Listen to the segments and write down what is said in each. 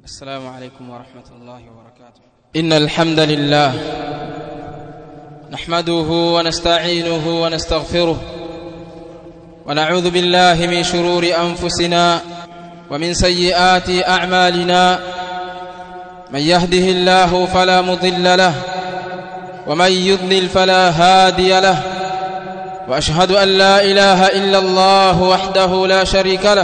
السلام عليكم ورحمة الله وبركاته. إن الحمد لله نحمده ونستعينه ونستغفره ونعوذ بالله من شرور أنفسنا ومن سيئات أعمالنا. من يهده الله فلا مضل له ومن يضلل فلا هادي له، وأشهد أن لا إله إلا الله وحده لا شريك له،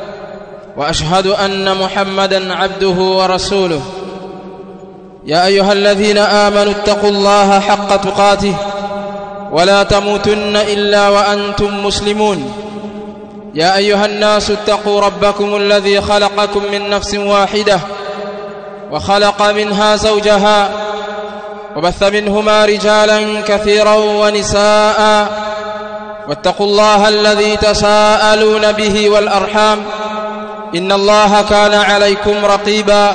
وأشهد أن محمدًا عبده ورسوله. يا أيها الذين آمنوا اتقوا الله حق تقاته ولا تموتن إلا وأنتم مسلمون. يا أيها الناس اتقوا ربكم الذي خلقكم من نفس واحدة وخلق منها زوجها وبث منهما رجالا كثيرا ونساء، واتقوا الله الذي تساءلون به والأرحام إن الله كان عليكم رقيبا.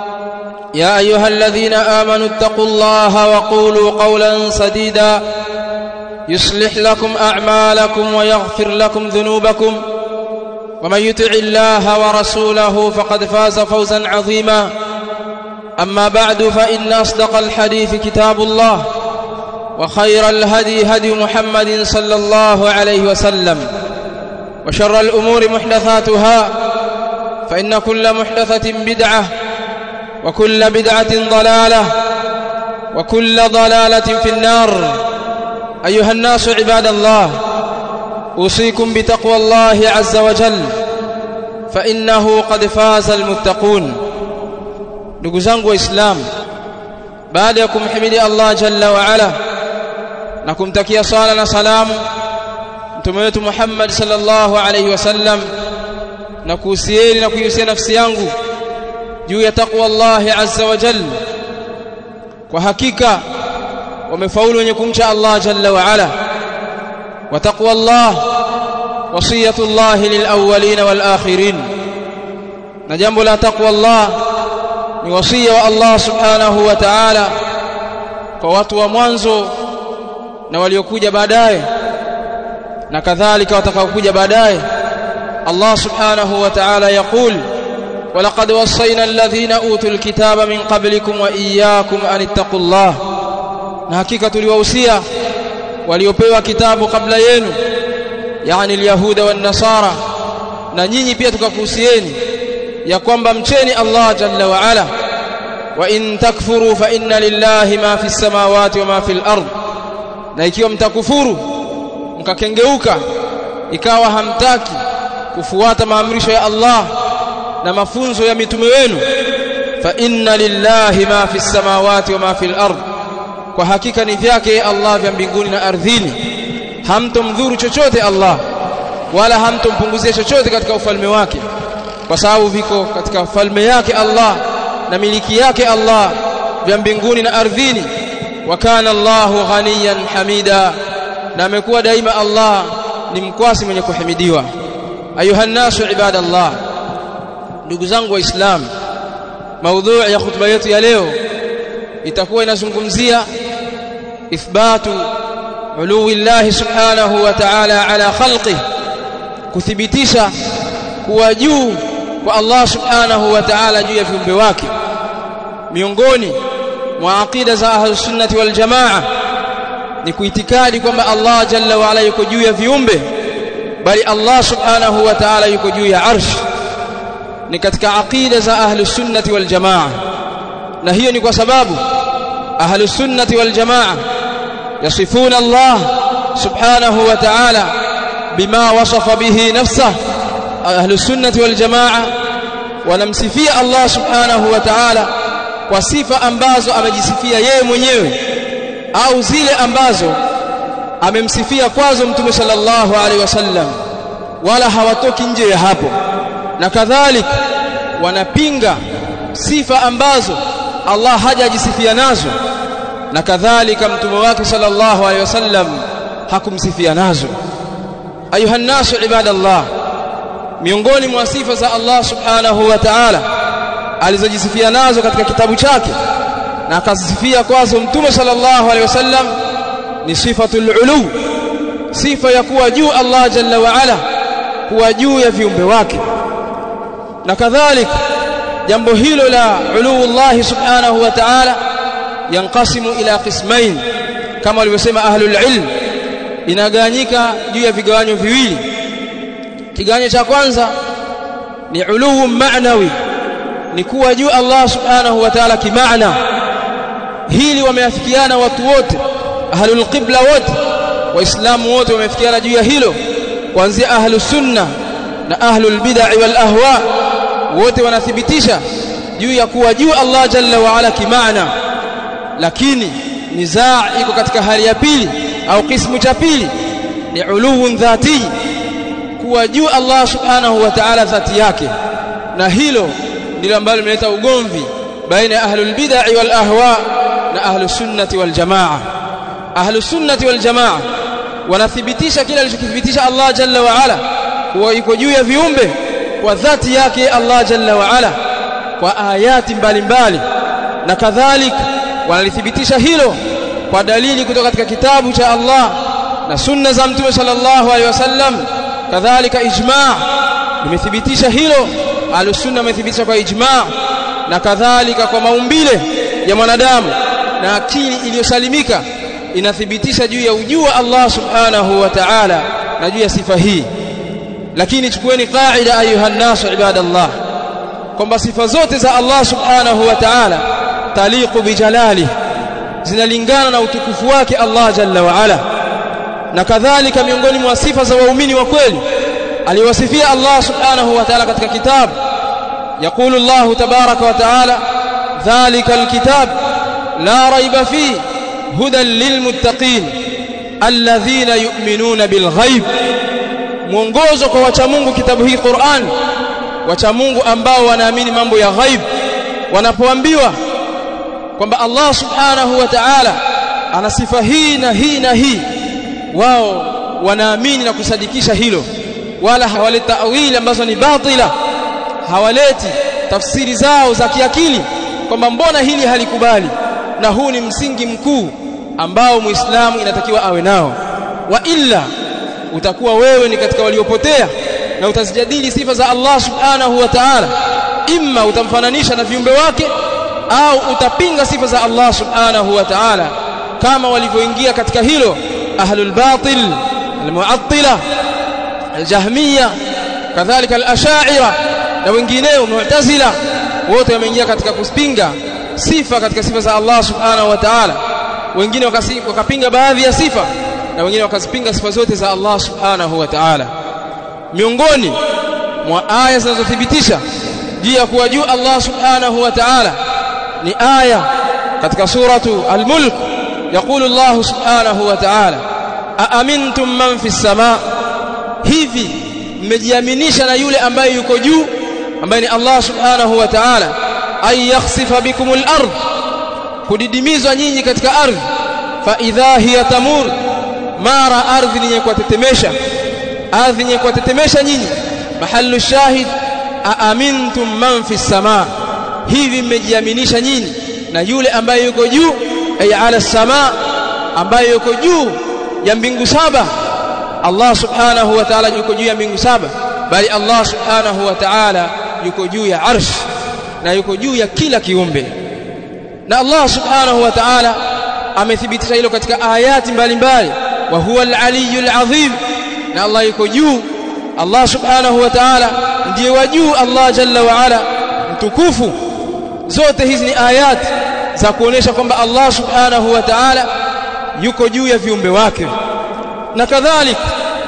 يا أيها الذين آمنوا اتقوا الله وقولوا قولا سديدا يصلح لكم أعمالكم ويغفر لكم ذنوبكم، ومن يطع الله ورسوله فقد فاز فوزا عظيما. أما بعد، فإن أصدق الحديث كتاب الله، وخير الهدي هدي محمد صلى الله عليه وسلم، وشر الأمور محدثاتها، فإن كل محدثة بدعة، وكل بدعة ضلالة، وكل ضلالة في النار. أيها الناس عباد الله، أوصيكم بتقوى الله عز وجل، فإنه قد فاز المتقون. ndugu zangu waislamu, baada ya kumhimidi Allah jalla wa ala na kumtakia sala na salamu mtume wetu Muhammad sallallahu alayhi wasallam, na kuhusieni na kuihusia nafsi yangu juu ya taqwa Allah azza wa jalla. Kwa hakika wamefaulu wenye kumcha Allah jalla wa ala. Wa taqwa Allah wasiyatullah lilawwalin wal akhirin, na jambo la taqwa Allah ni wasia wa Allah subhanahu wa ta'ala kwa watu wa mwanzo na waliokuja baadaye, na kadhalika watakaokuja baadaye. Allah subhanahu wa ta'ala yaqul: walaqad wassayna alladhina utul kitaba min qablikum wa iyyakum an ittaqullah, na hakika tuliwahusia waliopewa kitabu kabla yenu, yani alyahuda wan nasara, na nyinyi pia tukakuhusieni ya kwamba mcheni Allah jalla wa ala. Wa in takfuru fa inna lillahi ma fi samawati wa ma fi al-ard, na ikiwa mtakufuru mkakengeuka ikawa hamtaki kufuata maamrisho ya Allah na mafunzo ya mitume wenu, fa inna lillahi ma fi samawati wa ma fi al-ard, kwa hakika ni vyake Allah vya mbinguni na ardhini. Hamtomdhuru chochote Allah, wala hamtompunguzia chochote katika ufalme wake, kwa sababu viko katika falme yake Allah na miliki yake Allah vya mbinguni na ardhini. Wa kana Allahu ghaniyan hamida, na amekuwa daima Allah ni mkwasi mwenye kuhimidiwa. Ayuha nasu ibadallah, ndugu zangu waislamu, maudhui ya khutba yetu ya leo itakuwa inazungumzia ithbatu uluwi Allah subhanahu wa ta'ala ala khalqihi, kuthibitisha kuwa juu kwa Allah subhanahu wa ta'ala juu ya viumbe wake. Miongoni mwa aqida za ahlus sunnati wal jamaa ni kuitikadi kwamba Allah jalla wa ala yuko juu ya viumbe, bali Allah subhanahu wa ta'ala yuko juu ya arsh. Ni katika aqida za ahlus sunnati wal jamaa, na hiyo ni kwa sababu ahlus sunnati wal jamaa yasifuna Allah subhanahu wa ta'ala bima wasafa bihi nafsuhu. Ahlus sunnati wal jamaa wanamsifia Allah subhanahu wa ta'ala kwa sifa ambazo amejisifia yeye mwenyewe, au zile ambazo amemsifia kwazo mtume sallallahu alaihi wasallam, wala hawatoki nje ya hapo. Na kadhalika wanapinga sifa ambazo Allah hajajisifia nazo, na kadhalika mtume wake sallallahu alaihi wasallam hakumsifia nazo. Ayuha nasu ibadallah, miongoni mwa sifa za Allah subhanahu wa ta'ala alizojisifia nazo katika kitabu chake na akasifia kwazo mtume sallallahu alaihi wasallam ni sifatul ulu, sifa ya kuwa juu Allah jalla wa ala, kuwa juu ya viumbe wake. Na kadhalika jambo hilo la uluullah subhanahu wa ta'ala yanqasimu ila qismain, kama walivyosema ahlul ilm, inagawanyika juu ya vigawanyo viwili. Kigawanyo cha kwanza ni uluu ma'nawi, ni kuwa juu Allah subhanahu wa ta'ala kimaana. Hili wameafikiana watu wote, ahlul qibla wote, waislamu wote wameafikiana juu ya hilo, kuanzia ahlus sunna na ahlul bid'ah wal ahwa, wote wanathibitisha juu ya kuwa juu Allah jalla wa ala kimaana. Lakini nizaa iko katika hali ya pili au kismu cha pili, ni uluu dhati, kuwa juu Allah subhanahu wa ta'ala dhati yake, na hilo ndilo ambalo limeleta ugomvi baina ya ahlul bid'ah wal ahwa na ahlus sunnati wal jamaa. Ahlus sunnati wal jamaa wanathibitisha kile alichokithibitisha Allah jalla wa ala, kuwa yuko juu ya viumbe kwa dhati yake Allah jalla wa ala kwa ayati mbalimbali, na kadhalika wanalithibitisha hilo kwa dalili kutoka katika kitabu cha Allah na sunna za Mtume sallallahu alaihi wasallam. Kadhalika ijma' imethibitisha hilo, ahlus-sunna wamethibitisha kwa ijma', na kadhalika kwa maumbile ya mwanadamu na akili iliyosalimika inathibitisha juu ya ujuu wa Allah subhanahu wa ta'ala na juu ya sifa hii. Lakini chukueni qaida ayuha nasu ibadallah, kwamba sifa zote za Allah subhanahu wa ta'ala taliqu bijalali, zinalingana na utukufu wake Allah jalla wa ala. Na kadhalika miongoni mwa sifa za waumini wa kweli aliwasifia Allah subhanahu wa ta'ala katika kitabu, yaqulu Allah tabaraka wa ta'ala, dhalika alkitab la raiba fihi hudan lilmuttaqin alladhina yu'minuna bilghaib, mwongozo kwa wacha Mungu kitabu hii Qur'an, wacha Mungu ambao wanaamini mambo ya ghaib. Wanapoambiwa kwamba Allah subhanahu wa ta'ala ana sifa hii na hii na hii, wao wanaamini na kusadikisha hilo, wala hawaleti ta'wili ambazo ni batila, hawaleti tafsiri zao za kiakili kwamba mbona hili halikubali. Na huu ni msingi mkuu ambao muislamu inatakiwa awe nao, wa illa utakuwa wewe ni katika waliopotea na utazijadili sifa za Allah subhanahu wa ta'ala, imma utamfananisha na viumbe wake au utapinga sifa za Allah subhanahu wa ta'ala, kama walivyoingia katika hilo ahlul batil, almu'attila, aljahmiyya, kadhalika al-ash'ira na wengineo mu'tazila, wote wameingia katika kupinga sifa katika sifa za Allah subhanahu wa ta'ala. Wengine wakapinga baadhi ya sifa na wengine wakazipinga sifa zote za Allah subhanahu wa ta'ala. Miongoni mwa aya zinazothibitisha juu ya kuwa juu Allah subhanahu wa ta'ala ni aya katika suratu al-Mulk, yaqulu Allah subhanahu wa ta'ala, aamintum man fi as-samaa, hivi mmejiaminisha na yule ambaye yuko juu, ambaye ni Allah subhanahu wa ta'ala, ay yakhsifa bikumul ardh, kudidimizwa nyinyi katika ardhi, fa idha hiya tamur, mara ardhi yenye kuwatetemesha, ardhi yenye kuwatetemesha nyinyi. Mahallu shahid, aamintum man fi as-samaa, hivi mmejiaminisha nyinyi na yule ambaye yuko juu, ay ala as-samaa, ambaye yuko juu ya mbingu saba. Allah subhanahu wa ta'ala yuko juu ya mbingu saba, bali Allah subhanahu wa ta'ala yuko juu ya arsh na yuko juu ya kila kiumbe. Na Allah subhanahu wa ta'ala amethibitisha hilo katika ayati mbalimbali, wa huwa al-aliyyul azim, na Allah yuko juu. Allah subhanahu wa ta'ala ndiye wa juu, Allah jalla wa ala mtukufu. Zote hizi ni ayati za kuonesha kwamba Allah subhanahu wa ta'ala yuko juu ya viumbe wake. Na kadhalika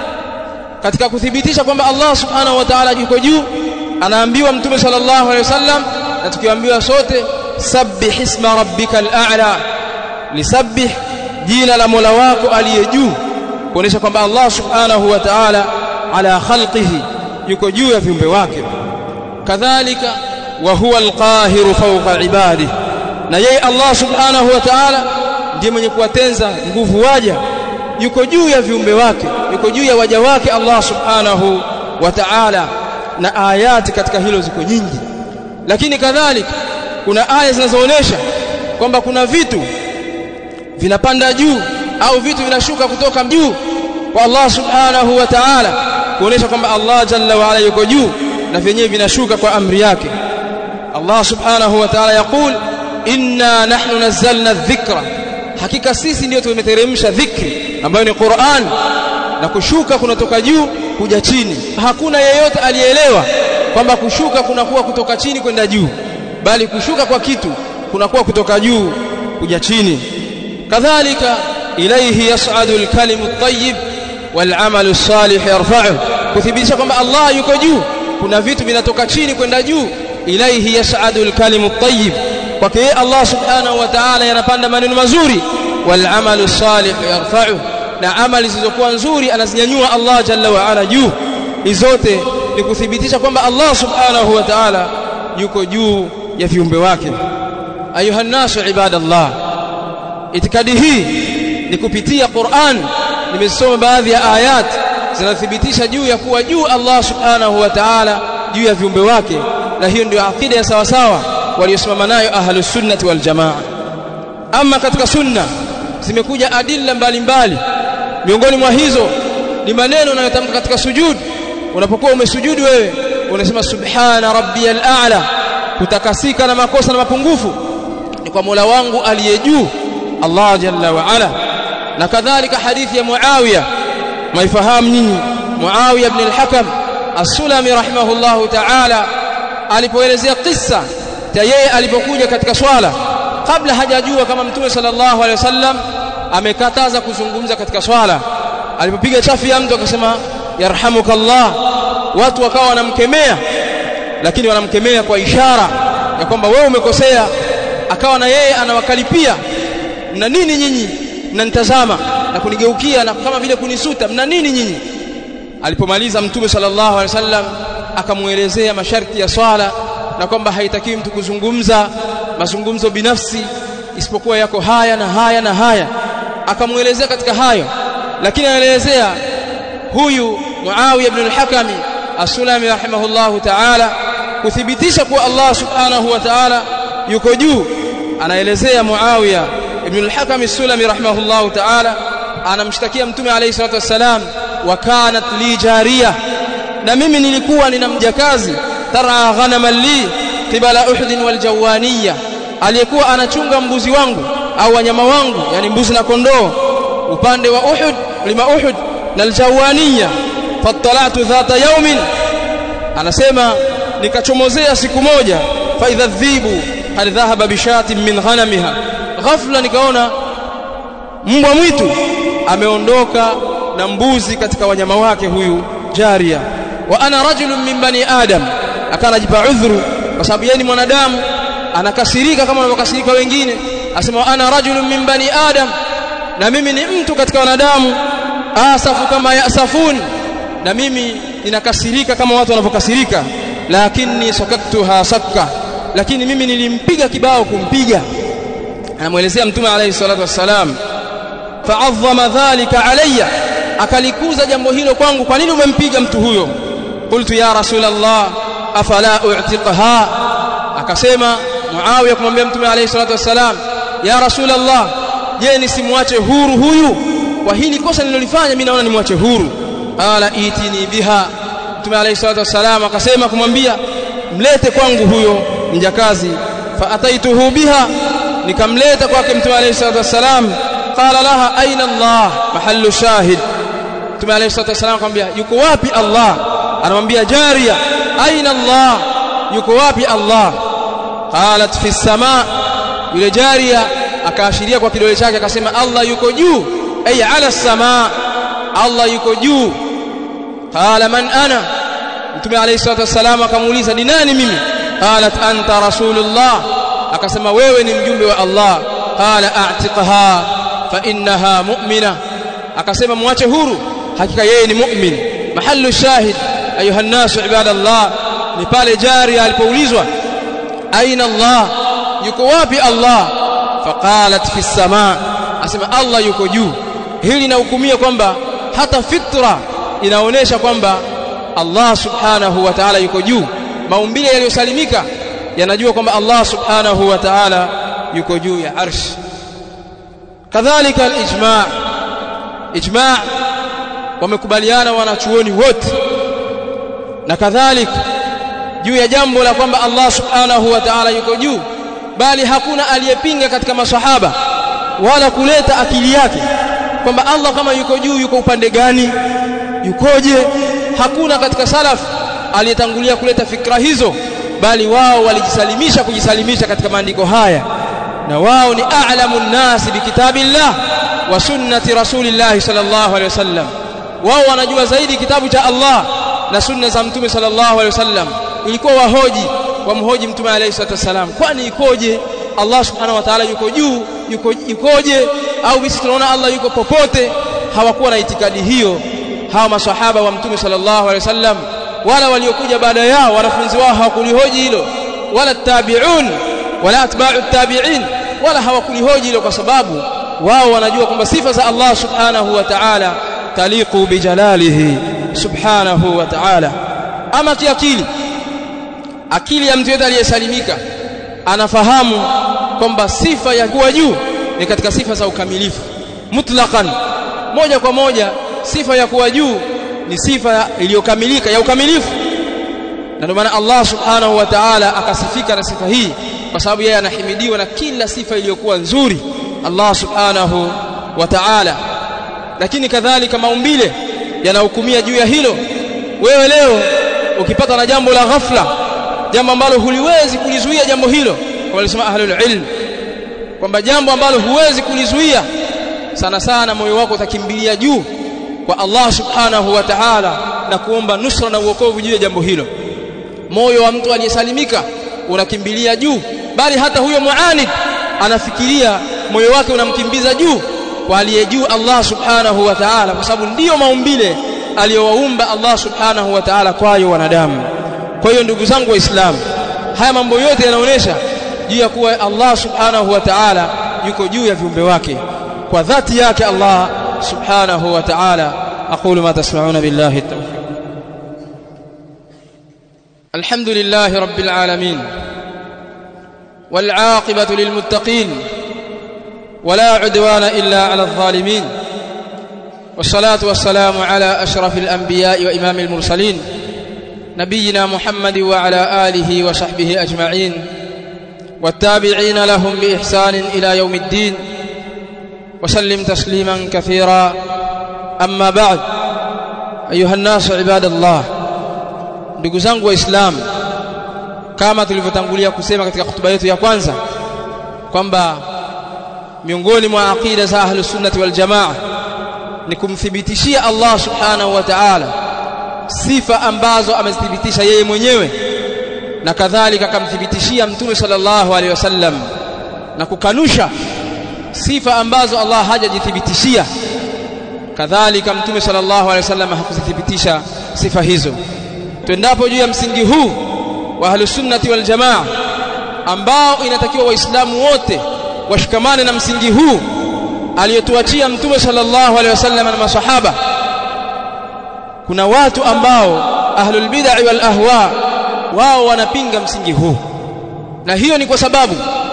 katika kuthibitisha kwamba Allah subhanahu wa ta'ala yuko juu, anaambiwa Mtume sallallahu alaihi wasallam, na tukiambiwa sote, sabbih isma rabbikal a'la, lisabbih jina la Mola wako aliye juu, kuonesha kwamba Allah subhanahu wa ta'ala ala khalqihi yuko juu ya viumbe wake. Kadhalika wa huwa alqahiru fawqa ibadihi, na yeye Allah subhanahu wa ta'ala ndiye mwenye kuwatenza nguvu waja, yuko juu ya viumbe wake, yuko juu ya waja wake Allah subhanahu wa ta'ala. Na ayati katika hilo ziko nyingi, lakini kadhalika kuna aya zinazoonesha kwamba kuna vitu vinapanda juu au vitu vinashuka kutoka juu kwa Allah subhanahu wa ta'ala, kuonesha kwamba Allah jalla wa ala yuko juu na vyenyewe vinashuka kwa amri yake. Allah subhanahu wa ta'ala yaqul inna nahnu nazzalna adh-dhikra, hakika sisi ndio tumeteremsha dhikri ambayo ni Qur'an, na kushuka kunatoka juu kuja chini. Hakuna yeyote aliyeelewa kwamba kushuka kunakuwa kutoka chini kwenda juu, bali kushuka kwa kitu kunakuwa kutoka juu kuja chini. Kadhalika ilayhi yas'adu al-kalimu at-tayyib wal-'amalu as-salih yarfa'uhu, kuthibitisha kwamba Allah yuko juu, kuna vitu vinatoka chini kwenda juu. Ilayhi yas'adu al-kalimu at-tayyib, kwake Allah subhanahu wa ta'ala yanapanda maneno mazuri. Wal-'amalu as-salih yarfa'uhu, na amali zilizokuwa nzuri anazinyanyua Allah jalla wa ala juu. Hizote ni kuthibitisha kwamba Allah subhanahu wa ta'ala yuko juu ya viumbe wake. Ayuha nasu ibadallah, itikadi hii ni kupitia Qur'an. Nimesoma baadhi ya ayat zinathibitisha juu ya kuwa juu Allah subhanahu wa ta'ala juu ya viumbe wake, na hiyo ndio akida ya sawa sawa waliosimama nayo ahlus sunnati wal jamaa. Ama katika sunna zimekuja adilla mbalimbali, miongoni mwa hizo ni maneno unayotamka katika sujud. Unapokuwa umesujudu wewe unasema subhana rabbiyal a'la, kutakasika na makosa na mapungufu ni kwa Mola wangu aliye juu Allah jalla wa ala. Na kadhalika hadithi ya Muawiya, maifahamu nyinyi, Muawiya ibn al-Hakam as-Sulami rahimahullahu ta'ala, alipoelezea kisa cha yeye alipokuja katika swala, kabla hajajua kama Mtume sallallahu alaihi wasallam amekataza kuzungumza katika swala. Alipopiga chafi ya mtu akasema yarhamukallah, watu wakawa wanamkemea, lakini wanamkemea kwa ishara ya kwamba wewe umekosea. Akawa na yeye anawakalipia, mna nini nyinyi mnanitazama na kunigeukia na kama vile kunisuta, mna nini nyinyi? Alipomaliza Mtume sallallahu alaihi wasallam akamuelezea masharti ya swala na kwamba haitakiwi mtu kuzungumza mazungumzo binafsi isipokuwa yako haya na haya na haya. Akamuelezea katika hayo, lakini anaelezea huyu Muawiya ibn al-Hakami as-Sulami rahimahullahu ta'ala kuthibitisha kuwa Allah subhanahu wa ta'ala yuko juu. Anaelezea Muawiya ibn al-Hakami as-Sulami rahimahullahu ta'ala anamshtakia Mtume alayhi salatu wassalam, wa kanat li jariya, na mimi nilikuwa nina mjakazi, tara ghanaman li qibala Uhud wal Jawaniya, aliyekuwa anachunga mbuzi wangu au wanyama wangu, yani mbuzi na kondoo, upande wa Uhud, mlima Uhud na al-Jawaniya. Fattala'tu dhata yawmin, anasema nikachomozea siku moja, fa idha dhibu hal dhahaba bishatin min ghanamiha, ghafla nikaona mbwa mwitu ameondoka na mbuzi katika wanyama wake huyu jaria. Wa ana rajulun min bani adam, akanajipa udhuru kwa sababu yeye ni mwanadamu, anakasirika kama wanavyokasirika wengine. Asema ana rajulun min bani adam, na mimi ni mtu katika wanadamu, asafu kama yasafun, na mimi ninakasirika kama watu wanavyokasirika. Lakini sakaktuha sakka, lakini mimi nilimpiga kibao kumpiga. Anamuelezea Mtume alayhi salatu wassalam, fa'azzama dhalika alayya, akalikuza jambo hilo kwangu, kwa nini umempiga mtu huyo? Qultu ya Rasulullah afala u'tiqha, akasema Muawiya kumwambia Mtume alayhi salatu wassalam, ya Rasulullah, je, nisimwache huru huyu? Kwa hili kosa nililofanya mimi naona nimwache huru. Qala itini biha, Mtume alayhi salatu wassalam akasema kumwambia, mlete kwangu huyo mjakazi. Fa ataituhu biha, nikamleta kwake Mtume alayhi salatu wassalam. Qala laha aina Allah, mahallu shahid. Mtume alayhi salatu wassalam akamwambia, yuko wapi Allah? Anamwambia jaria, aina Allah, yuko wapi Allah? Qalat fi samaa, yule jaria akaashiria kwa kidole chake akasema Allah yuko juu, ay ala samaa, Allah yuko juu. Qala man ana, Mtume alayhi salatu wassalam akamuuliza, ni nani mimi? Qalat anta rasulullah, akasema wewe ni mjumbe wa Allah. Qala a'tiqha fa innaha mu'mina, akasema muache huru, hakika yeye ni mu'min. Mahallu shahid ayuha nasu ibadallah ni pale jaria alipoulizwa aina Allah, yuko wapi Allah? Faqalat fi samaa, asema Allah yuko juu. Hili linahukumia kwamba hata fitra inaonesha kwamba Allah subhanahu wa ta'ala yuko juu. Maumbile yaliyosalimika yanajua kwamba Allah subhanahu wa ta'ala yuko juu ya arsh. Kadhalika al-ijma', ijma' wamekubaliana wanachuoni wote, na kadhalika juu ya jambo la kwamba Allah subhanahu wa ta'ala yuko juu, bali hakuna aliyepinga katika masahaba wala kuleta akili yake kwamba Allah kama yuko juu yuko upande gani, yukoje. Hakuna katika salaf aliyetangulia kuleta fikra hizo, bali wao kujisalimisha katika maandiko haya, na wao ni a'lamun nas bi kitabillah wa sunnati rasulillah sallallahu alaihi wasallam. Wao wanajua zaidi kitabu cha Allah na sunna za mtume sallallahu alaihi wasallam. Ilikuwa wamhoji mtume alayhi salatu wasallam, kwani ikoje Allah subhanahu wa ta'ala yuko juu, yukoje, au sisi tunaona Allah yuko popote? Hawakuwa na itikadi hiyo hawa maswahaba wa mtume sallallahu alaihi wasallam, wala waliokuja baada yao wanafunzi wao hawakulihoji hilo, wala tabi'un wala atba'u tabi'in wala hawakulihoji hilo, kwa sababu wao wanajua kwamba sifa za Allah subhanahu wa ta'ala taliqu bijalalihi subhanahu wa ta'ala. Ama akili ya mtu yote aliyesalimika anafahamu kwamba sifa ya kuwa juu ni katika sifa za ukamilifu mutlaqan, moja kwa moja. Sifa ya kuwa juu ni sifa iliyokamilika ya ukamilifu, na ndio maana Allah subhanahu wa ta'ala akasifika na sifa hii, kwa sababu yeye anahimidiwa na kila sifa iliyokuwa nzuri Allah subhanahu wa ta'ala. Lakini kadhalika maumbile yanahukumia juu ya hilo. Wewe leo ukipata na jambo la ghafla, jambo ambalo huliwezi kulizuia jambo hilo, kama walisema ahlul ilm kwamba jambo ambalo huwezi kulizuia, sana sana moyo wako utakimbilia juu kwa Allah subhanahu wa ta'ala na kuomba nusra na uokovu juu ya jambo hilo. Moyo wa mtu aliyesalimika unakimbilia juu, bali hata huyo muanid anafikiria moyo wake unamkimbiza juu kwa aliye juu Allah subhanahu wa ta'ala, kwa sababu ndiyo maumbile aliyowaumba Allah subhanahu wa ta'ala kwayo wanadamu. Kwa hiyo ndugu zangu waislamu, haya mambo yote yanaonesha juu ya kuwa Allah subhanahu wa ta'ala yuko juu ya viumbe wake kwa dhati yake Allah subhanahu wa ta'ala. aqulu ma tasma'una billahi at-tawfiq. alhamdulillahi rabbil alamin wal 'aqibatu lil muttaqin ولا عدوان إلا على الظالمين، والصلاة والسلام على أشرف الأنبياء وإمام المرسلين نبينا محمد وعلى آله وصحبه أجمعين والتابعين لهم بإحسان إلى يوم الدين، وسلم تسليما كثيرا. أما بعد، أيها الناس عباد الله، ndugu zangu waislamu, kama tulivyotangulia kusema katika hutuba yetu ya kwanza kwamba miongoni mwa aqida za ahlus sunnati wal jamaa ni kumthibitishia Allah subhanahu wa ta'ala sifa ambazo amezithibitisha yeye mwenyewe, na kadhalika akamthibitishia mtume sallallahu alaihi wasallam, na kukanusha sifa ambazo Allah hajajithibitishia, kadhalika mtume sallallahu alaihi wasallam hakuzithibitisha sifa hizo. Tuendapo juu ya msingi huu wa ahlus sunnati wal jamaa, ambao inatakiwa waislamu wote washikamane na msingi huu aliyotuachia mtume sallallahu alaihi wasallam na masahaba. Kuna watu ambao ahlul bid'ah wal ahwa, wao wanapinga msingi huu, na hiyo ni kwa sababu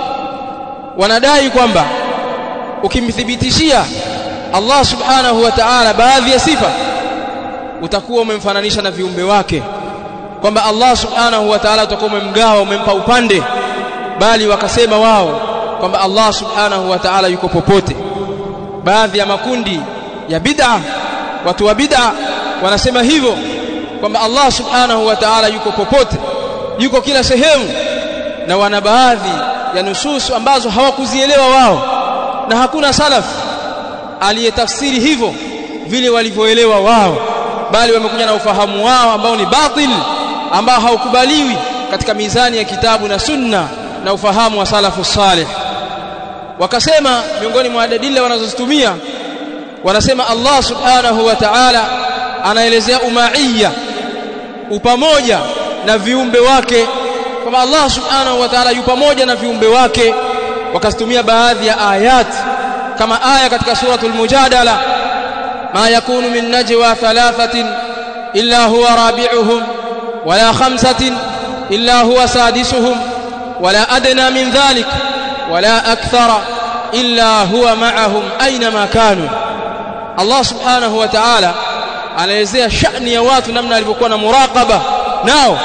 wanadai kwamba ukimthibitishia Allah subhanahu wa ta'ala baadhi ya sifa utakuwa umemfananisha na viumbe wake, kwamba Allah subhanahu wa ta'ala utakuwa umemgawa, umempa upande. Bali wakasema wao kwamba Allah subhanahu wa ta'ala yuko popote. Baadhi ya makundi ya bid'a, watu wa bid'a wanasema hivyo kwamba Allah subhanahu wa ta'ala yuko popote, yuko kila sehemu, na wana baadhi ya nususu ambazo hawakuzielewa wao, na hakuna salaf aliyetafsiri hivyo vile walivyoelewa wao, bali wamekuja na ufahamu wao ambao ni batil, ambao haukubaliwi katika mizani ya kitabu na sunna na ufahamu wa salafu salih. Wakasema miongoni mwa dalili wanazozitumia, wanasema Allah subhanahu wa ta'ala anaelezea umaiyya, upamoja na viumbe wake, kwamba Allah subhanahu wa ta'ala yupo pamoja na viumbe wake. Wakazitumia baadhi ya ayat kama aya katika suratul Mujadala, ma yakunu min najwa thalathatin illa huwa rabi'uhum wala khamsatin illa huwa sadisuhum wala adna min dhalik wala akthara illa huwa ma'ahum aynama kanu. Allah subhanahu wa ta'ala anaelezea shani ya watu, namna alivyokuwa na muraqaba nao,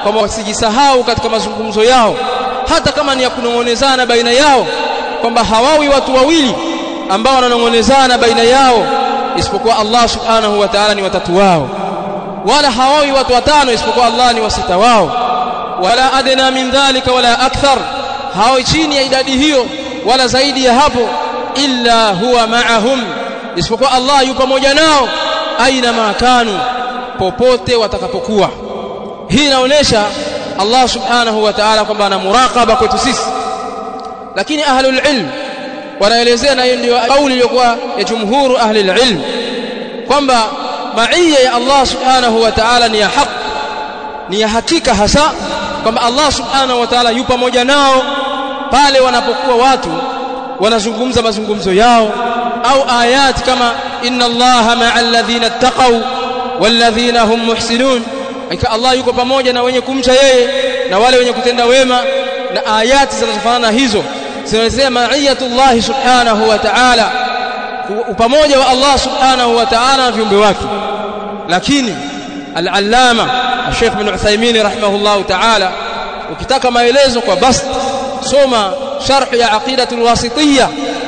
kwamba wasijisahau katika mazungumzo yao, hata kama ni ya kunong'onezana baina yao, kwamba hawawi watu wawili ambao wananong'onezana baina yao isipokuwa Allah subhanahu wa ta'ala ni watatu wao, wala hawawi watu watano isipokuwa Allah ni wasita wao, wala adna min dhalika wala akthar, hawawi chini ya idadi hiyo wala zaidi ya hapo, illa huwa ma'ahum, isipokuwa Allah yupo pamoja nao, aina makanu, popote watakapokuwa. Hii inaonyesha Allah subhanahu wa ta'ala kwamba ana muraqaba kwetu sisi. Lakini ahlul ilm wanaelezea, na hiyo ndio kauli iliyokuwa ya jumhuru ahlul ilm, kwamba maiyya ya Allah subhanahu wa ta'ala ni ya haki, ni ya hakika hasa, kwamba Allah subhanahu wa ta'ala yupo pamoja nao pale wanapokuwa watu wanazungumza mazungumzo yao, au ayati kama inna Allaha ma'al ladhina ittaqaw wal ladhina hum muhsinun, ika Allah yuko pamoja na wenye kumcha yeye na wale wenye kutenda wema, na ayati zinazofanana hizo zinaelezea ma'iyatullah subhanahu wa ta'ala, upamoja wa Allah subhanahu wa ta'ala na viumbe wake. Lakini al-allama Sheikh bin Uthaymeen rahimahullah ta'ala, ukitaka maelezo kwa bast, soma sharh ya aqidatul wasitiyya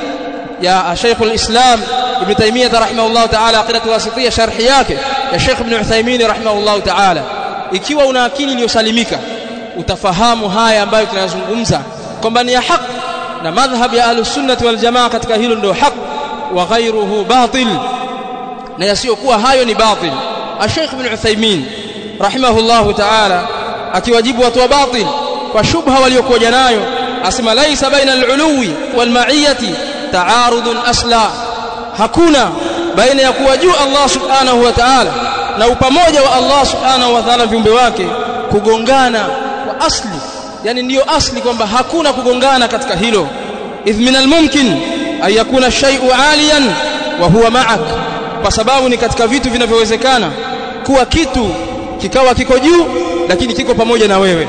ya Sheikh al-Islam Ibn Taymiyyah rahimahullah ta'ala, aqidatul wasitiyya sharh yake ya Sheikh bin Uthaymeen rahimahullah ta'ala. Ikiwa una akili iliyosalimika utafahamu haya ambayo tunayazungumza kwamba ni ya haki, na madhhab ya ahlus sunnah wal jamaa katika hilo ndio haki, wa ghayruhu batil, na yasiyokuwa hayo ni batil. Sheikh bin Uthaymeen rahimahullah ta'ala akiwajibu watu wa batil kwa shubha waliokuja nayo, asema laisa baina al-uluwi wal ma'iyati ta'arudun asla, hakuna baina ya kuwa juu Allah subhanahu wa ta'ala na upamoja wa Allah subhanahu wa ta'ala viumbe wake kugongana kwa asli, yani ndiyo asli kwamba hakuna kugongana katika hilo. Idh min al-mumkin an yakuna shay'u 'aliyan wa huwa ma'ak, kwa sababu ni katika vitu vinavyowezekana kuwa kitu kikawa kiko juu lakini kiko pamoja na wewe.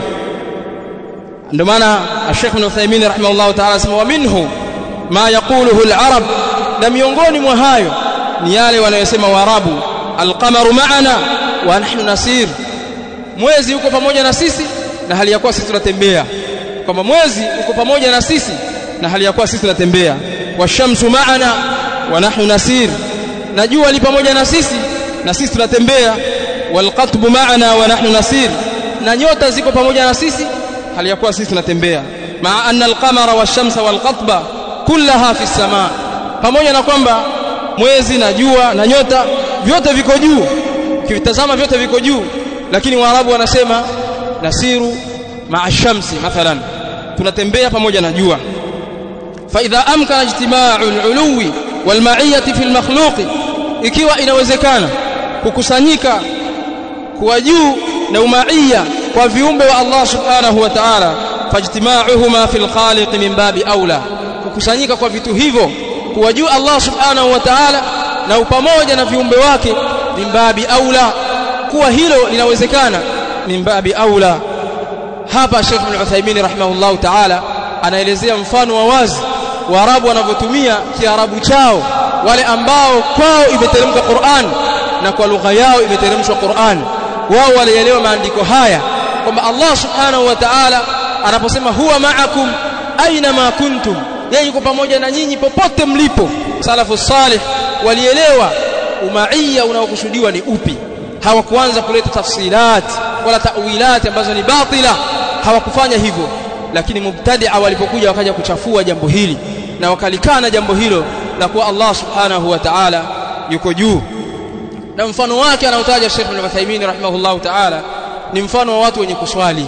Ndio maana Sheikh Ibn Uthaymeen rahimahullah ta'ala asema wa minhu ma yaquluhu al-arab, na miongoni mwa hayo ni yale wanayosema Waarabu, al-qamaru ma'ana wa nahnu nasir, mwezi uko pamoja na sisi na hali ya kuwa sisi tunatembea, kwamba mwezi uko pamoja na sisi na hali ya kuwa sisi tunatembea. Washamsu ma'ana wa nahnu nasir, na jua li pamoja na sisi na sisi tunatembea. Walqatbu ma'ana wa nahnu nasir, na nyota ziko pamoja na sisi hali ya kuwa sisi tunatembea. Ma'a anna al-qamara wash-shamsa wal-qatba kullaha fi as-samaa, pamoja na kwamba mwezi na jua na nyota vyote viko juu, ukitazama vyote viko juu, lakini Waarabu wanasema nasiru ma'a shamsi mathalan, tunatembea pamoja na jua. Fa idha amkana ijtima'u al-'uluwi wal ma'iyyati fi al-makhluqi, ikiwa inawezekana kukusanyika kuwa juu na umaiyya kwa viumbe wa Allah subhanahu wa ta'ala, fajtima'uhuma fil khaliq min babi aula, kukusanyika kwa vitu hivyo kuwa juu Allah subhanahu wa ta'ala na upamoja na viumbe wake, min babi aula, kuwa hilo linawezekana, min babi aula. Hapa Sheikh Ibn Uthaymeen rahimahullah ta'ala anaelezea mfano wa wazi Waarabu wanavyotumia Kiarabu chao, wale ambao kwao imeteremka Qur'an na kwa lugha yao imeteremshwa Qur'an, wao walielewa maandiko haya kwamba Allah subhanahu wa ta'ala anaposema huwa ma'akum aina ma kuntum, yeye yuko pamoja na nyinyi popote mlipo. Salafu salih walielewa umaiyya unaokusudiwa ni upi, hawakuanza kuleta tafsilat wala ta'wilat ambazo ni batila, hawakufanya hivyo. Lakini mubtadi'a walipokuja wakaja kuchafua jambo hili na wakalikana jambo hilo la kuwa Allah subhanahu wa ta'ala yuko juu. Na mfano wake anautaja Sheikh Ibn Uthaymeen rahimahullah ta'ala ni mfano wa watu wenye kuswali.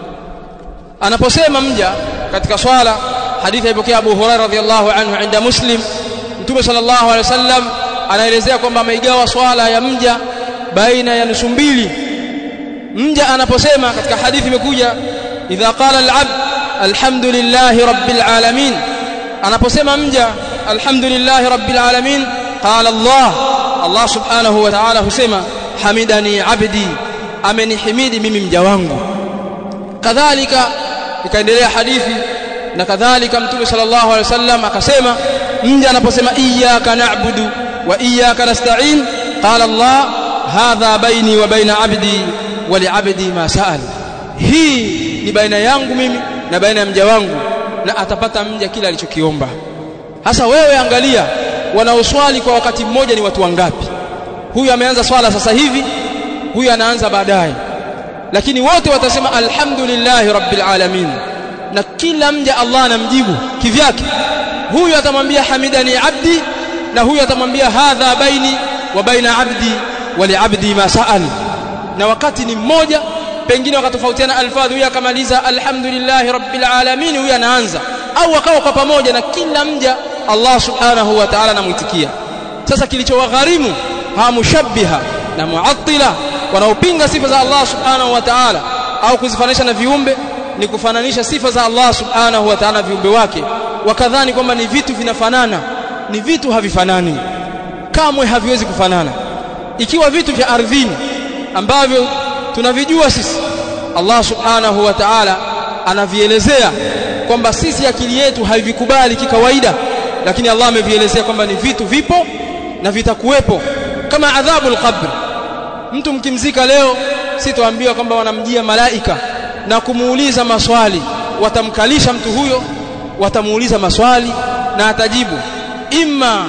Anaposema mja katika swala, hadithi ilipokea Abu Hurairah radhiyallahu anhu inda Muslim, Mtume sallallahu alaihi wasallam anaelezea kwamba ameigawa swala ya mja baina ya nusu mbili. Mja anaposema, katika hadithi imekuja idha qala al-'abd alhamdulillahi rabbil alamin, anaposema mja alhamdulillahi rabbil alamin, qala Allah subhanahu wa ta'ala husema hamidani abdi, amenihimidi mimi mja wangu. Kadhalika ikaendelea hadithi, na kadhalika Mtume sallallahu alaihi wasallam akasema mja anaposema iyyaka na'budu wa iyyaka nasta'in, qala Allah hadha baini wa baina abdi wa li abdi ma sa'al, hii ni baina yangu mimi na baina ya mja wangu, na atapata mja kila alichokiomba. Hasa wewe angalia, wanaoswali kwa wakati mmoja ni watu wangapi? Huyu ameanza swala sasa hivi, huyu anaanza baadaye, lakini wote watasema alhamdulillahi rabbil alamin, na kila mja Allah anamjibu kivyake. Huyu atamwambia hamidani abdi, na huyu atamwambia hadha baini wa baina abdi wa li abdi ma sa'al, na wakati ni mmoja, pengine wakatofautiana alfadhi. Huyu akamaliza alhamdulillahi rabbil alamin, huyu anaanza, au wakawa kwa pamoja, na kila mja Allah subhanahu wa ta'ala anamuitikia. Sasa kilichowagharimu hawa mushabbiha na muattila wanaopinga sifa za Allah subhanahu wa ta'ala au kuzifananisha na viumbe, ni kufananisha sifa za Allah subhanahu wa ta'ala viumbe wake, wakadhani kwamba ni vitu vinafanana. Ni vitu havifanani, kamwe haviwezi kufanana. Ikiwa vitu vya ardhini ambavyo tunavijua sisi, Allah subhanahu wa ta'ala anavielezea kwamba sisi akili yetu haivikubali kikawaida, lakini Allah amevielezea kwamba ni vitu vipo na vitakuwepo, kama adhabul qabr. Mtu mkimzika leo, sitoambiwa kwamba wanamjia malaika na kumuuliza maswali. Watamkalisha mtu huyo, watamuuliza maswali na atajibu. Imma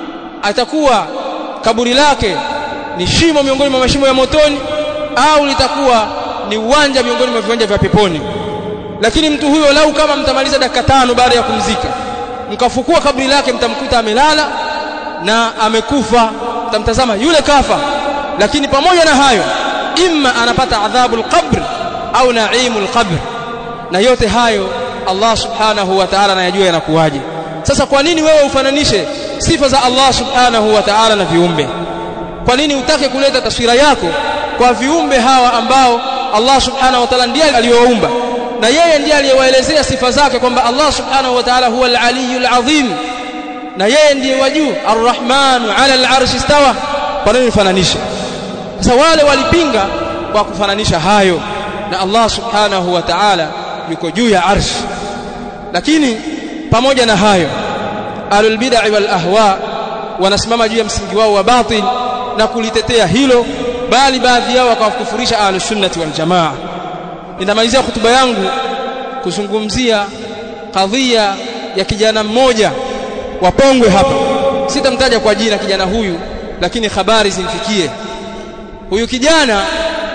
atakuwa kaburi lake ni shimo miongoni mwa mashimo ya motoni, au litakuwa ni uwanja miongoni mwa viwanja vya peponi. Lakini mtu huyo lau kama mtamaliza dakika 5 baada ya kumzika, mkafukua kaburi lake, mtamkuta amelala na amekufa, mtamtazama yule kafa. Lakini pamoja na hayo, imma anapata adhabul qabr au naimul qabr, na yote hayo Allah subhanahu wa ta'ala anayajua yanakuwaje. Sasa kwa nini wewe ufananishe sifa za Allah subhanahu wa ta'ala na viumbe? Kwa nini utake kuleta taswira yako kwa viumbe hawa ambao Allah subhanahu wa ta'ala ndiye aliyowaumba, na yeye ndiye aliyewaelezea sifa zake kwamba Allah subhanahu wa ta'ala huwa al-aliyyul azim, na yeye ndiye wajuu ar-rahmanu 'ala al-'arshi istawa? Kwa nini fananisha? Sasa wale walipinga kwa kufananisha hayo, na Allah subhanahu wa ta'ala yuko juu ya arshi. Lakini pamoja na hayo, ahlul bid'ah wal ahwa wanasimama juu ya msingi wao wa batil na kulitetea hilo, bali baadhi yao wakawakufurisha ahlus sunnati wal jamaa. Ninamalizia hotuba yangu kuzungumzia kadhia ya kijana mmoja wa Pongwe hapa. Sitamtaja kwa jina kijana huyu, lakini habari zimfikie. Huyu kijana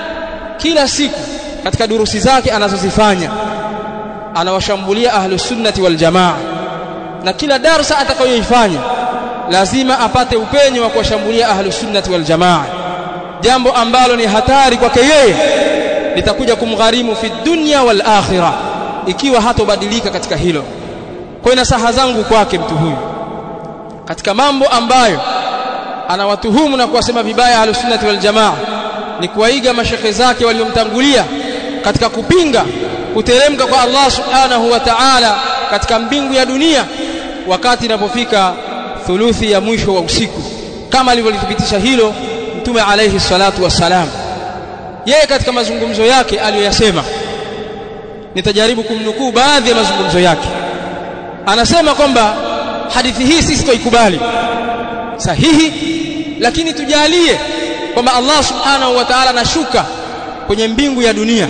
kila siku katika durusi zake anazozifanya anawashambulia ahlus sunnati wal jamaa, na kila darasa atakayoifanya lazima apate upenyo wa kuwashambulia ahlus sunnati wal jamaa, jambo ambalo ni hatari kwake yeye, litakuja kumgharimu fi dunya wal akhirah ikiwa hatobadilika katika hilo. Kwa nasaha zangu kwake mtu huyu, katika mambo ambayo anawatuhumu na kuwasema vibaya ahlus sunnati wal jamaa, ni kuwaiga mashekhe zake waliomtangulia katika kupinga kuteremka kwa Allah subhanahu wa ta'ala katika mbingu ya dunia wakati inapofika thuluthi ya mwisho wa usiku, kama alivyolithibitisha hilo Mtume alayhi salatu wassalam. Yeye katika mazungumzo yake aliyoyasema, nitajaribu kumnukuu baadhi ya mazungumzo yake. Anasema kwamba hadithi hii sisi tuikubali sahihi, lakini tujalie kwamba Allah subhanahu wa ta'ala anashuka kwenye mbingu ya dunia.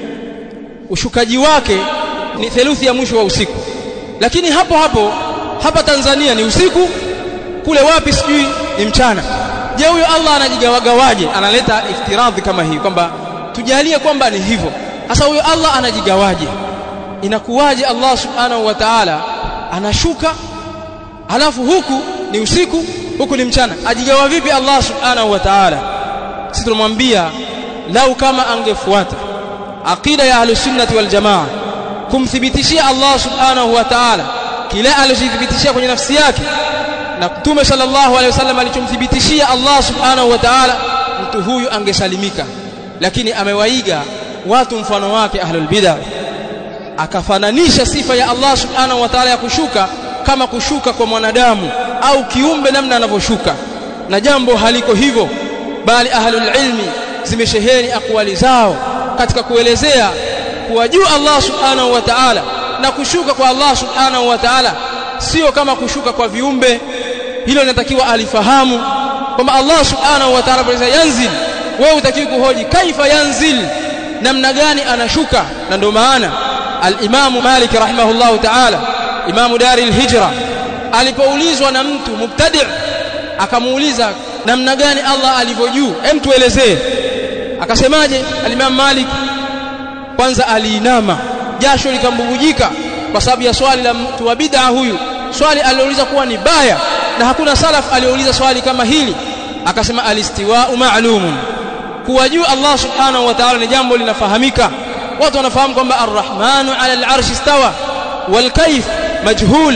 Ushukaji wake ni theluthi ya mwisho wa usiku, lakini hapa Tanzania ni usiku, kule wapi sijui ni mchana. Je, huyo Allah anajigawagawaje? Analeta iftiradhi kama hii kwamba tujalie kwamba ni hivyo. Sasa huyo Allah anajigawaje? Inakuwaje Allah subhanahu wa ta'ala anashuka halafu huku ni usiku, huku ni mchana? Ajigawa vipi Allah subhanahu wa ta'ala? Sisi tunamwambia lau kama angefuata aqida ya ahlus sunnati wal jamaa, kumthibitishia Allah subhanahu wa ta'ala kila alichithibitishia kwenye nafsi yake na Mtume sallallahu alaihi wasallam alichomthibitishia Allah subhanahu wa ta'ala, mtu huyu angesalimika. Lakini amewaiga watu mfano wake ahlul bid'ah, akafananisha sifa ya Allah subhanahu wa ta'ala ya kushuka kama kushuka kwa mwanadamu au kiumbe namna anavyoshuka, na jambo haliko hivyo, bali ahlul ilmi zimesheheni akwali zao katika kuelezea kuwa juu Allah subhanahu wa ta'ala na kushuka kwa Allah subhanahu wa ta'ala sio kama kushuka kwa viumbe. Hilo linatakiwa alifahamu kwamba Allah subhanahu wa ta'ala pale yanzil, wewe utakiwa kuhoji kaifa yanzil, namna gani anashuka. Na ndio maana al-Imam Malik rahimahullahu ta'ala, Imam Daril Hijra, alipoulizwa na mtu mubtadi' akamuuliza namna gani Allah alivyo juu, tuelezee. Akasemaje al-Imam Malik? Kwanza aliinama, jasho likambubujika kwa sababu ya swali la mtu wa bid'a huyu. Swali aliouliza kuwa ni baya, na hakuna salaf aliouliza swali kama hili. Akasema alistiwa'u ma'lumun, kuwa juu Allah subhanahu wa ta'ala ni jambo linafahamika. Watu wanafahamu kwamba ar-Rahmanu 'ala al-'arshi istawa, wal kayf majhul,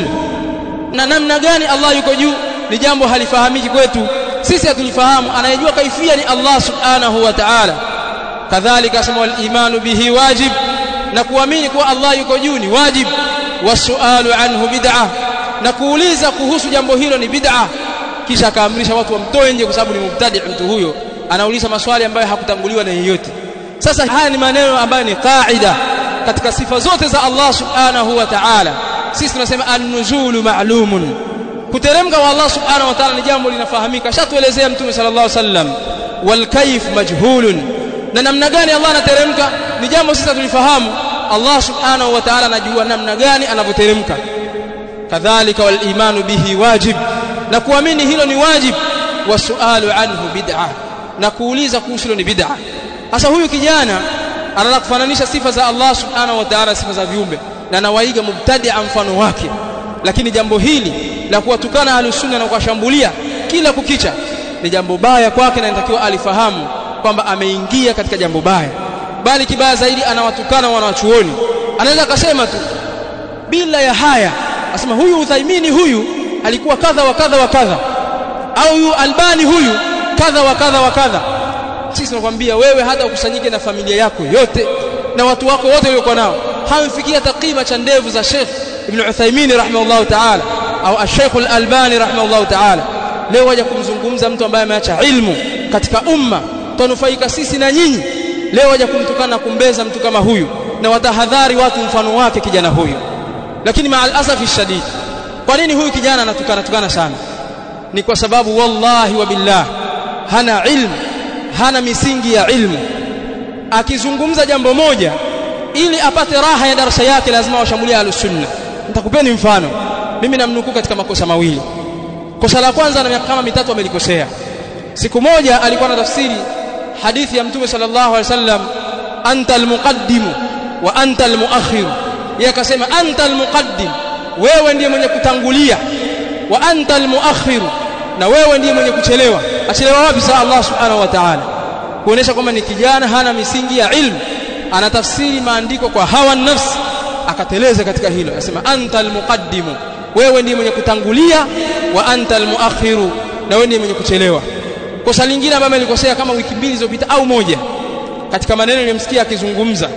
na namna gani Allah yuko juu ni jambo halifahamiki kwetu sisi, hatulifahamu. Anayejua kaifia ni Allah subhanahu wa ta'ala. Kadhalika asema wal imanu bihi wajib, na kuamini kuwa Allah yuko juu ni wajib. Wasu'alu anhu bid'ah, na kuuliza kuhusu jambo hilo ni bid'ah. Kisha akaamrisha watu wamtoe nje kwa sababu ni mubtadi' mtu huyo, anauliza maswali ambayo hakutanguliwa na yeyote. Sasa haya ni maneno ambayo ni qaida katika sifa zote za Allah subhanahu wa ta'ala. Sisi tunasema an-nuzulu ma'lumun, kuteremka kwa Allah subhanahu wa ta'ala ni jambo linafahamika, shatuelezea Mtume sallallahu alaihi wasallam. Wal kayf majhulun, na namna gani Allah anateremka ni jambo sisi tulifahamu. Allah subhanahu wa ta'ala anajua namna gani anavyoteremka. Kadhalika wal imanu bihi wajib, na kuamini hilo ni wajib. Wasu'alu anhu bid'ah, na kuuliza kuhusu hilo ni bid'ah. Sasa huyu kijana anataka kufananisha sifa za Allah subhanahu wa ta'ala sifa za viumbe, na anawaiga mubtadi'a mfano wake. Lakini jambo hili la kuwatukana Ahlusunna na kuwashambulia kila kukicha ni jambo baya kwake, na inatakiwa alifahamu kwamba ameingia katika jambo baya. Bali kibaya zaidi, anawatukana wanawachuoni. Anaweza akasema tu bila ya haya, asema huyu Uthaymeen huyu alikuwa kadha wa kadha wa kadha, au huyu Albani huyu kadha wa kadha wa kadha. Sisi tunakwambia wewe, hata ukusanyike na familia yako yote na watu wako wote waliokuwa nao, hamfikia takima cha ndevu za Sheikh Ibn Uthaymeen rahimahullah ta'ala au Sheikh Al-Albani rahimahullah ta'ala. Leo waje kumzungumza mtu ambaye ameacha ilmu katika umma, tunufaika sisi na nyinyi. Leo waje kumtukana na kumbeza mtu kama huyu, na watahadhari watu mfano wake kijana huyu. Lakini ma'al asafi shadid, kwa nini huyu kijana anatukana sana? Ni kwa sababu wallahi wa billah hana ilmu, hana misingi ya ilmu. Akizungumza jambo moja ili apate raha ya darasa yake, lazima washambulia Ahlusunna. Nitakupeni mfano. Mimi namnukuu katika makosa mawili. Kosa la kwanza, na miaka kama mitatu amelikosea. Siku moja alikuwa anatafsiri hadithi ya Mtume sallallahu alaihi wasallam, anta almuqaddim wa anta almuakhir. Yeye akasema anta almuqaddim, wewe ndiye mwenye kutangulia, wa anta almuakhir, na wewe ndiye mwenye kuchelewa. Achelewa wapi sa Allah subhanahu wa ta'ala? Kuonesha kwamba ni kijana hana misingi ya ilmu, anatafsiri maandiko kwa hawa nafsi, akateleza katika hilo. Anasema anta almuqaddim, wewe ndiye mwenye kutangulia, wa anta almuakhir, na wewe ndiye mwenye kuchelewa. Kosa lingine ambalo alikosea kama wiki mbili zilizopita au moja, katika maneno nilimsikia akizungumza,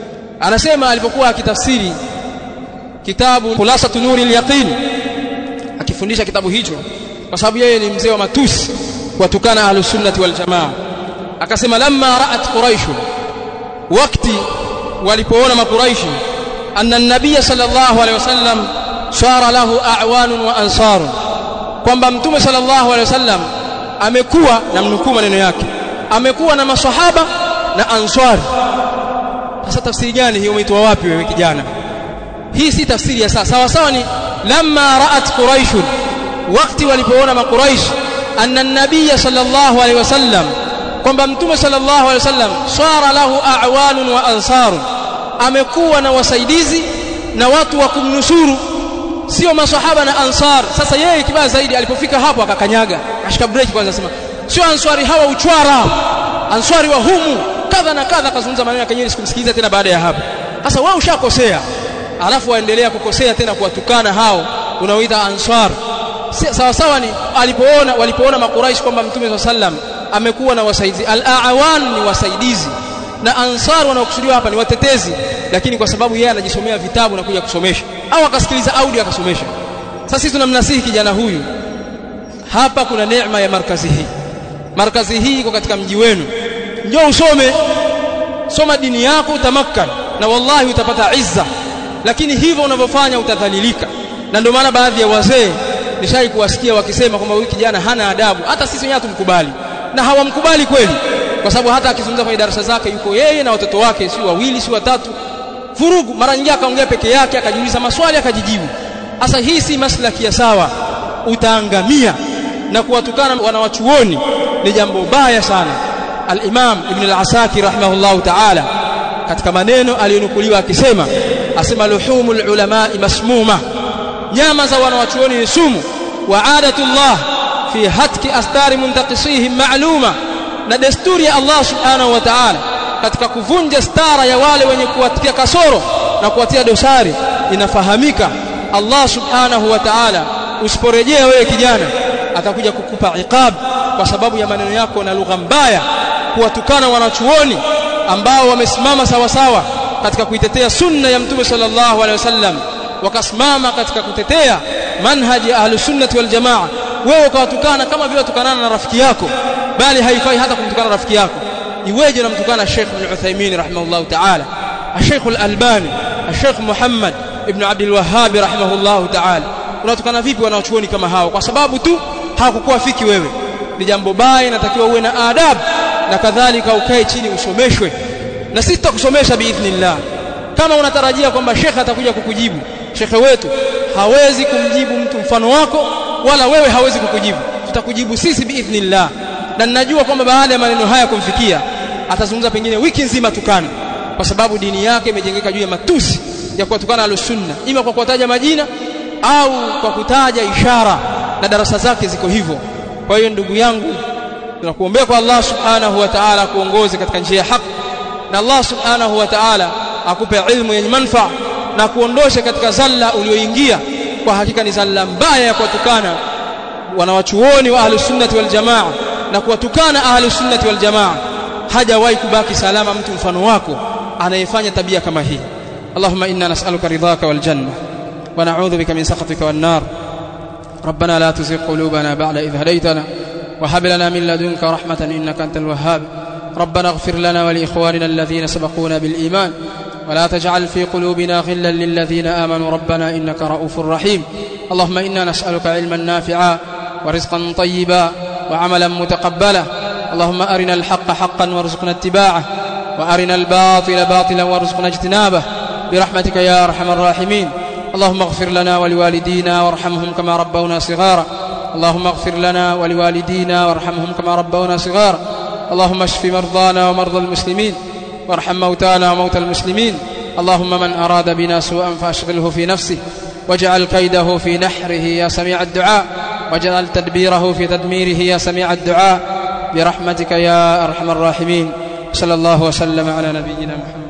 anasema alipokuwa akitafsiri kitabu Khulasatu Nuril Yaqin, akifundisha kitabu hicho, kwa sababu yeye ni mzee wa matusi kuwatukana Ahlusunnati wal Jamaa, akasema lamma ra'at Quraish, wakati walipoona makuraishi, anna an-nabiy sallallahu alayhi wasallam sara lahu a'wanun wa ansar, kwamba Mtume sallallahu alayhi wasallam amekuwa, na mnukuu maneno yake, amekuwa na maswahaba na answari. Sasa tafsiri gani hiyo? Umeitoa wapi wewe kijana? Hii si tafsiri ya sawa sawa. Ni lamma ra'at Quraish, wakati walipoona makuraish, anna an-nabiy sallallahu alayhi wasallam, kwamba Mtume sallallahu alayhi wasallam sara lahu a'wanun wa ansar, amekuwa na wasaidizi na watu wa kumnusuru, sio maswahaba na ansar. Sasa yeye kibaya zaidi, alipofika hapo akakanyaga, ashika break kwanza, sema sio answari hawa uchwara, answari wa humu kadha na kadha, kazungumza maneno yake yenyewe, sikumsikiliza tena baada ya hapo. Sasa wewe ushakosea, alafu waendelea kukosea tena kuwatukana hao unaoita answar. Sawa sawa. Ni walipoona makuraish kwamba Mtume sallam amekuwa na wasaidizi, al-a'wan ni wasaidizi, na ansar wanaokusudiwa hapa ni watetezi, lakini kwa sababu yeye anajisomea vitabu na kuja kusomesha, au akasikiliza audio akasomesha. Sasa sisi tunamnasihi kijana huyu, hapa kuna neema ya markazi hii. Markazi hii iko katika mji wenu, njoo usome, soma dini yako, utamakkan, na wallahi utapata izza. Lakini hivyo unavyofanya utadhalilika. Na ndio maana baadhi ya wazee nishai kuwasikia wakisema kwamba huyu kijana hana adabu. Hata sisi wenyewe tumkubali, na hawamkubali kweli. kwa sababu hata akizungumza kwenye darasa zake yuko yeye na watoto wake, si wawili si watatu, vurugu. Mara nyingine akaongea peke yake, akajiuliza maswali akajijibu. Sasa hii si maslaki ya sawa, utaangamia. Na kuwatukana wanawachuoni ni jambo baya sana. Al-Imam Ibn al-Asakir rahimahullahu ta'ala katika maneno aliyonukuliwa akisema, asema luhumul ulama masmuma, nyama za wanawachuoni ni sumu. Wa adatullah fi hatki astari muntaqisihim ma'luma, na desturi ya Allah subhanahu wa ta'ala katika kuvunja stara ya wale wenye kuwatia kasoro na kuwatia dosari inafahamika. Allah subhanahu wa ta'ala usiporejea wewe kijana atakuja kukupa iqab kwa sababu ya maneno yako na lugha mbaya, kuwatukana wanachuoni ambao wamesimama sawa sawa katika kuitetea sunna ya Mtume sallallahu alaihi wasallam, wakasimama katika kutetea manhaji ahlus sunnah wal jamaa. Wewe ukawatukana kama vile tukanana na rafiki yako, bali haifai hata kumtukana rafiki yako. Iweje unamtukana Sheikh Ibn Uthaymeen rahimahullahu ta'ala, Sheikh Al-Albani, Sheikh Muhammad Ibn Abdul Wahhab rahimahullahu ta'ala? Unatukana vipi wanachuoni kama hao kwa sababu tu hakukuafiki wewe? Ni jambo baya, inatakiwa uwe na adabu, na kadhalika ukae chini usomeshwe. Na sisi tutakusomesha biidhnillah. Kama unatarajia kwamba Sheikh atakuja kukujibu, Sheikh wetu hawezi kumjibu mtu mfano wako, wala wewe hawezi kukujibu. Tutakujibu sisi biidhnillah. Na ninajua kwamba baada ya maneno haya kumfikia atazungumza pengine wiki nzima tukana, kwa sababu dini yake imejengeka juu ya matusi ya kuwatukana al-sunna, ima kwa kutaja majina au kwa kutaja ishara, na darasa zake ziko hivyo. Kwa hiyo ndugu yangu, tunakuombea kwa Allah subhanahu wa ta'ala kuongoze katika njia ya haki, na Allah subhanahu wa ta'ala akupe ilmu yenye manufaa na kuondosha katika zalla ulioingia. Kwa hakika ni zalla mbaya ya kuwatukana wanawachuoni wa ahlus sunnah wal jamaa, na kuwatukana ahlus sunnah wal jamaa. Hajawahi kubaki salama mtu mfano wako anayefanya tabia kama hii. Allahumma inna nas'aluka ridhaka wal janna wa na'udhu bika min sakhatika wan nar. ربنا لا تزغ قلوبنا بعد إذ هديتنا وهب لنا من لدنك رحمة إنك أنت الوهاب. ربنا اغفر لنا ولإخواننا الذين سبقونا بالإيمان ولا تجعل في قلوبنا غلا للذين آمنوا ربنا إنك رؤوف رحيم. اللهم إنا نسألك علما نافعا ورزقا طيبا وعملا متقبلا. اللهم أرنا الحق حقا وارزقنا اتباعه، وأرنا الباطل باطلا وارزقنا اجتنابه برحمتك يا أرحم الراحمين. اللهم اغفر لنا ولوالدينا وارحمهم كما ربونا صغارا. اللهم اغفر لنا ولوالدينا وارحمهم كما ربونا صغارا. اللهم اشف مرضانا ومرضى المسلمين، وارحم موتانا وموتى المسلمين. اللهم من أراد بنا سوءا فأشغله في نفسه، واجعل كيده في نحره يا سميع الدعاء، واجعل تدبيره في تدميره يا سميع الدعاء برحمتك يا أرحم الراحمين. صلى الله وسلم على نبينا محمد.